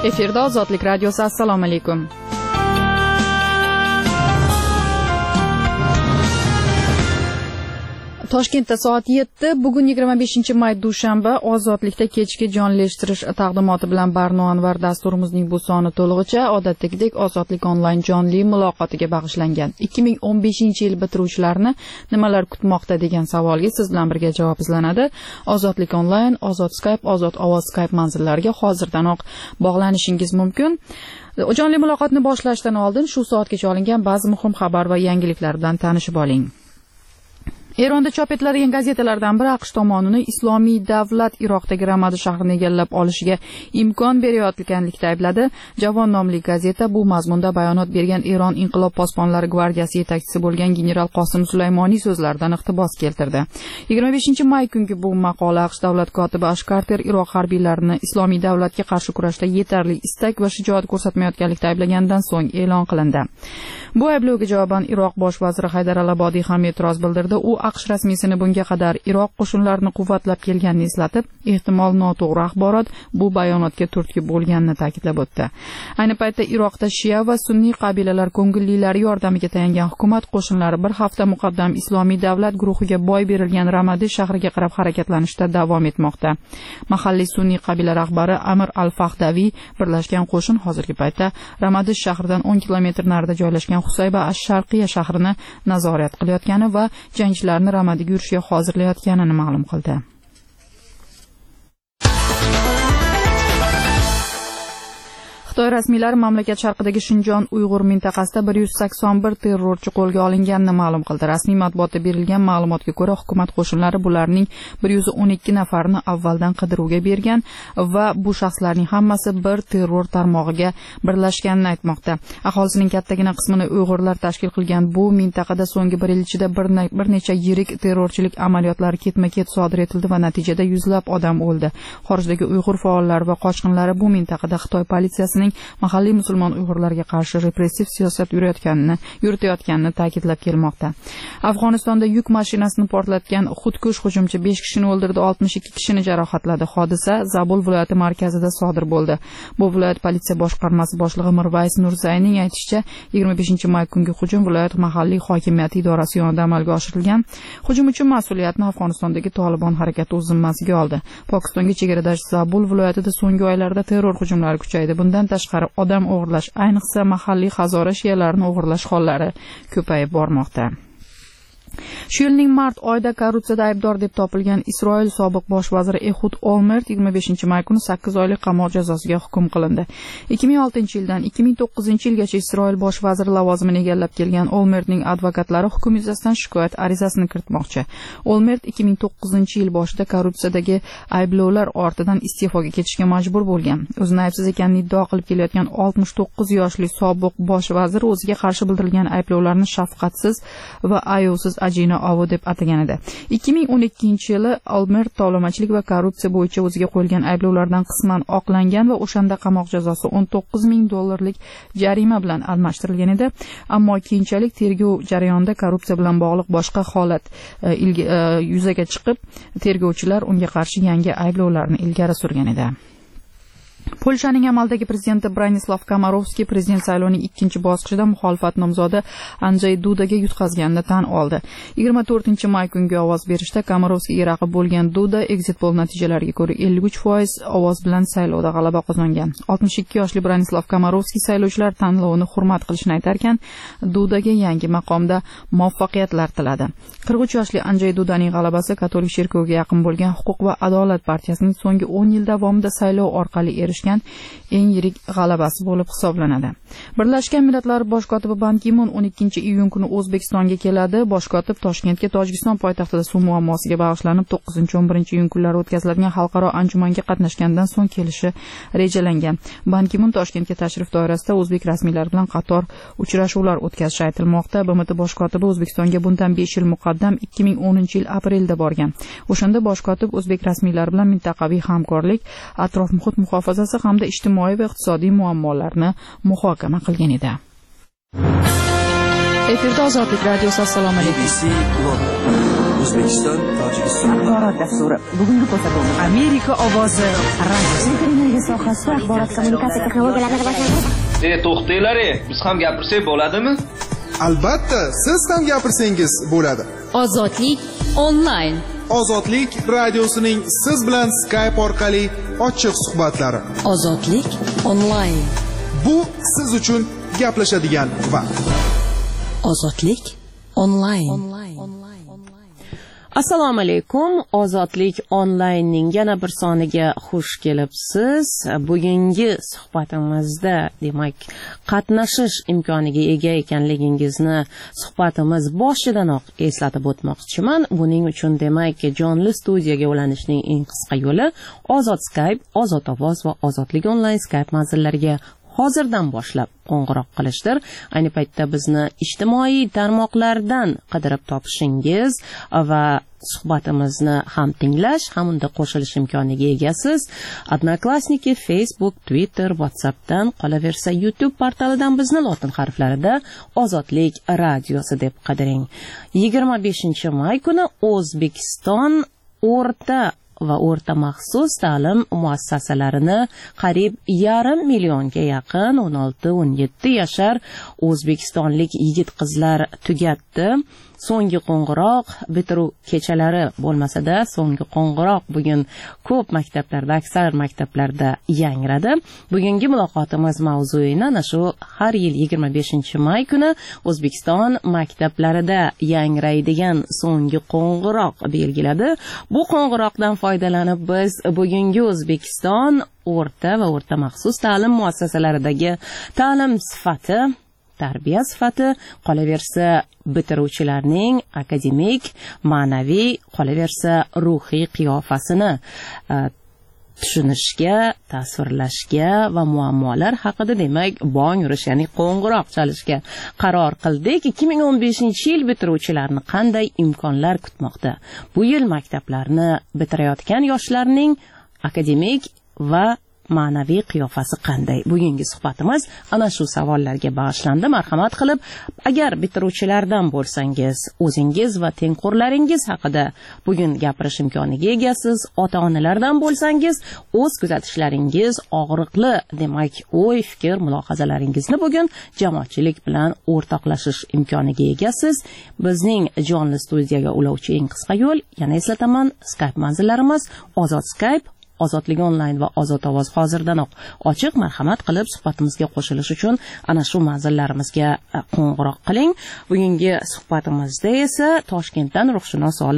Efirda Ozodlik radiosi. Assalomu alaykum. Toshkentda soat 7, bugun 25-may dushanba, Ozodlikda kechki jonlilashtirish taqdimoti bilan Barno Anvar dasturimizning bu soni to'lig'icha odatdagidek Ozodlik onlayn jonli muloqotiga bag'ishlangan. 2015-yil bitiruvchilarini nimalar kutmoqda degan savolga siz bilan birga javob izlanadi. Ozodlik onlayn, Ozod Skype, Ozod ovoz Skype manzillariga hozirdanoq bog'lanishingiz mumkin. Jonli muloqotni boshlashdan oldin shu soatgacha olingan ba'zi muhim xabar va yangiliklar bilan tanishib oling. Eronda chop etiladigan gazetalardan biri AQSh tomonining Islomiy davlat Iroqdagi Ramadi shahrini egallab olishiga imkon berayotganlikda aybladi. Javon nomli gazeta bu mazmunda bayonot bergan Eron Inqilob posbonlari gvardiyasi yetakchisi bo'lgan general Qosim Sulaymoniy so'zlaridan iqtibos keltirdi. 25-may kungi bu maqola AQSh davlat kotibi Ash Carter Iroq harbiylarini Islomiy davlatga qarshi kurashda yetarli istak va shijoat ko'rsatmayotganlikda ayblagandan so'ng e'lon qilindi. Bu ayblovga javoban Iroq bosh vaziri Haydar al-Abodiy ham e'tiroz bildirdi. U AQSh rasmiysini bunga qadar Iroq qo'shinlarini quvvatlab kelganini eslatib, ehtimol noto'g'ri axborot bu bayonotga turtki bo'lganini ta'kidlab o'tdi. Ayni paytda Iroqda shia va sunniy qabilalar ko'ngillilari yordamiga tayangan hukumat qo'shinlari bir hafta muqaddam Islomiy davlat guruhiga boy berilgan Ramadi shahriga qarab harakatlanishda davom etmoqda. Mahalliy sunniy qabila rahbari Amir al-Fahdaviy birlashgan qo'shin hozirgi paytda Ramadi shahridan 10 kilometr narida joylashgan Husayba ash-Sharqiya shahrini nazorat qilayotgani va jangchilarni Ramadiga yurishga hozirlayotganini ma'lum qildi. Xitoy rasmiylari mamlakat sharqidagi Shinjon Uyg'ur mintaqasida 181 terrorchi qo'lga olinganini ma'lum qildi. Rasmiy matbuotda berilgan ma'lumotga ko'ra, hukumat qo'shinlari bularning 112 nafarini avvaldan qidiruvga bergan va bu shaxslarning hammasi bir terror tarmog'iga birlashganini aytmoqda. Aholisining kattagina qismini Uyg'urlar tashkil qilgan bu mintaqada so'nggi 1 yil ichida bir necha yirik terrorchilik amaliyotlari ketma-ket sodir etildi va natijada yuzlab odam o'ldi. Xorijdagi Uyg'ur faollari va qochqinlari bu mintaqada Xitoy politsiyasining mahalliy musulmon uyg'urlarga qarshi repressiv siyosat yuritayotganini ta'kidlab kelmoqda. Afg'onistonda yuk mashinasini portlatgan xudkush hujumchi 5 kishini o'ldirdi, 62 kishini jarohatladi. Hodisa Zabul viloyati markazida sodir bo'ldi. Bu viloyat politsiya boshqarmasi boshlig'i Mirvays Nursayning aytishicha, 25-may kungi hujum viloyat mahalliy hokimiyati idorasi yonida amalga oshirilgan. Hujum uchun mas'uliyatni Afg'onistondagi Tolibon harakati o'z zimmasiga oldi. Pokistonga chegaradosh Zabul viloyatida so'nggi oylarda terror hujumlari kuchaydi. Bundan tashqari odam o'g'irlash, ayniqsa mahalliy Hazora shiyalarini o'g'irlash hollari ko'payib bormoqda. Shu yilning mart oyida korrupsiyada aybdor deb topilgan Isroil sobiq bosh vaziri Ehud Olmert 25-may kuni 8 oylik qamoq jazosiga hukm qilindi. 2006-yildan 2009-yilgacha Isroil bosh vaziri lavozimini egallab kelgan Olmertning advokatlari hukm yuzasidan shikoyat arizasini kiritmoqchi. Olmert 2009-yil boshida korrupsiyadagi ayblovlar ortidan iste'foga ketishga majbur bo'lgan. O'zini aybsiz ekanini iddao qilib kelayotgan 69 yoshli sobiq bosh vazir o'ziga qarshi bildirilgan ayblovlarni shafqatsiz va ayovsiz ajina ovi deb atagan edi. 2012-yili Olmert tovlamachilik va korrupsiya bo'yicha o'ziga qo'yilgan ayblovlardan qisman oqlangan va o'shanda qamoq jazosi $19,000 jarima bilan almashtirilgan edi. Ammo keyinchalik tergov jarayonida korrupsiya bilan bog'liq boshqa holat yuzaga chiqib, tergovchilar unga qarshi yangi ayblovlarni ilgari surgan edi. Polshaning amaldagi prezidenti Branislav Komarovskiy prezident saylovining ikkinchi bosqichida muxolifat nomzodi Andrzej Dudaga yutqazganini tan oldi. 24-may kungi ovoz berishda Komarovskiyga raqib bo'lgan Duda exit poll natijalariga ko'ra 53% ovoz bilan saylovda g'alaba qozongan. 62 yoshli Branislav Komarovskiy saylovchilar tanlovini hurmat qilishini aytarkan, Dudaga yangi maqomda muvaffaqiyatlar tiladi. 43 yoshli Andrzej Dudaning g'alabasi katolik cherkoviga yaqin bo'lgan Huquq va adolat partiyasining so'nggi 10 yil davomida saylov orqali erishgan eng yirik g'alabasi bo'lib hisoblanadi. Birlashgan Millatlar bosh kotibi Ban Ki-mun 12-iyun kuni O'zbekistonga keladi. Bosh kotib Toshkentga Tojikiston poytaxtida suv muammosiga bag'ishlanib 9-11-iyun kunlari o'tkaziladigan xalqaro anjumanga qatnashgandan so'ng kelishi rejalangan. Ban Ki-mun Toshkentga tashrif doirasida o'zbek rasmiylari bilan qator uchrashuvlar o'tkazishi aytilmoqda. BMT bosh kotibi O'zbekistonga bundan 5 yil muqaddam 2010-yil aprelda borgan. O'shanda bosh kotib o'zbek rasmiylari bilan mintaqaviy hamkorlik, atrof muhit muhofazasi hamda ijtimoiy va iqtisodiy muammolarni muhokama qilgan edi. Efirda Ozodlik radiosi. Assalomu alaykum. O'zbekiston, Tojikiston axborot dasturi. Bugungi ko'rsatuvimiz Amerika ovozi radiosi. Televiziya sohasida axborot kommunikatsiya texnologiyalarini rivojlantirish. To'xtanglar, biz ham gapirsak bo'ladimi? Albatta, siz ham gapirsangiz bo'ladi. Ozodlik onlayn. Ozodlik radiosining siz bilan Skype orqali ochiq suhbatlari. Ozodlik onlayn. Bu siz uchun gaplashadigan vaqt. Ozodlik onlayn. Assalomu alaykum. Ozodlik onlaynning yana bir soniga xush kelibsiz. Bugungi suhbatimizda, demak, qatnashish imkoniga ega ekanligingizni suhbatimiz boshidanoq eslatib o'tmoqchiman. Buning uchun demak, jonli studiyaga ulanishning eng qisqa yo'li Ozod Skype, Ozod ovoz va Ozodlik onlayn Skype manzillariga hozirdan boshlab qo'ng'iroq qilishdir. Ayni paytda bizni ijtimoiy tarmoqlardan qidirib topishingiz va suhbatimizni ham tinglash, ham unda qo'shilish imkoniga egasiz. Odnoklassniki, Facebook, Twitter, WhatsAppdan, qolaversa YouTube portalidan bizni lotin harflarida Ozodlik radiosi deb qidiring. 25-may kuni O'zbekiston o'rta va o'rta maxsus ta'lim muassasalarini qariyb 500 millionga yaqin 16-17 yashar o'zbekistonlik yigit-qizlar tugatdi. So'nggi qo'ng'iroq bitiruv kechalari bo'lmasa-da, so'nggi qo'ng'iroq bugun ko'p maktablarda, aksar maktablarda yangradi. Bugungi muloqotimiz mavzuini ana shu har yil 25-may kuni O'zbekiston maktablarida yangraydigan so'nggi qo'ng'iroq belgiladi. Bu qo'ng'iroqdan foydalanib biz bugungi O'zbekiston o'rta va o'rta maxsus ta'lim muassasalaridagi ta'lim sifati, tarbiya sifati, qolaversa bitiruvchilarning akademik, ma'naviy, qolaversa ruhiy qiyofasini tushunishga, tasvirlashga va muammolar haqida demak bong urish, ya'ni qo'ng'iroq chalishga qaror qildik. 2015-yil bitiruvchilarni qanday imkonlar kutmoqda? Bu yil maktablarni bitirayotgan yoshlarning akademik va ma'naviy qiyofasi qanday? Bugungi suhbatimiz ana shu savollarga bag'ishlandi. Marhamat qilib, agar bitiruvchilardan bo'lsangiz, o'zingiz va tengqurlaringiz haqida bugun gapirish imkoniga egasiz. Ota-onalardan bo'lsangiz, o'z kuzatishlaringiz, og'riqli, demak, o'y, fikr, mulohazalaringizni bugun jamoatchilik bilan o'rtoqlashish imkoniga egasiz. Bizning jonli studiyaga ulovchi eng qisqa yo'l, yana eslataman, Skype manzillarimiz Ozod Skype, Ozodlik onlayn va Ozod ovoz hozirdanoq ochiq. Marhamat qilib suhbatimizga qo'shilish uchun ana shu manzillarimizga qo'ng'iroq qiling. Bugungi suhbatimizda esa Toshkentdan ruhshunos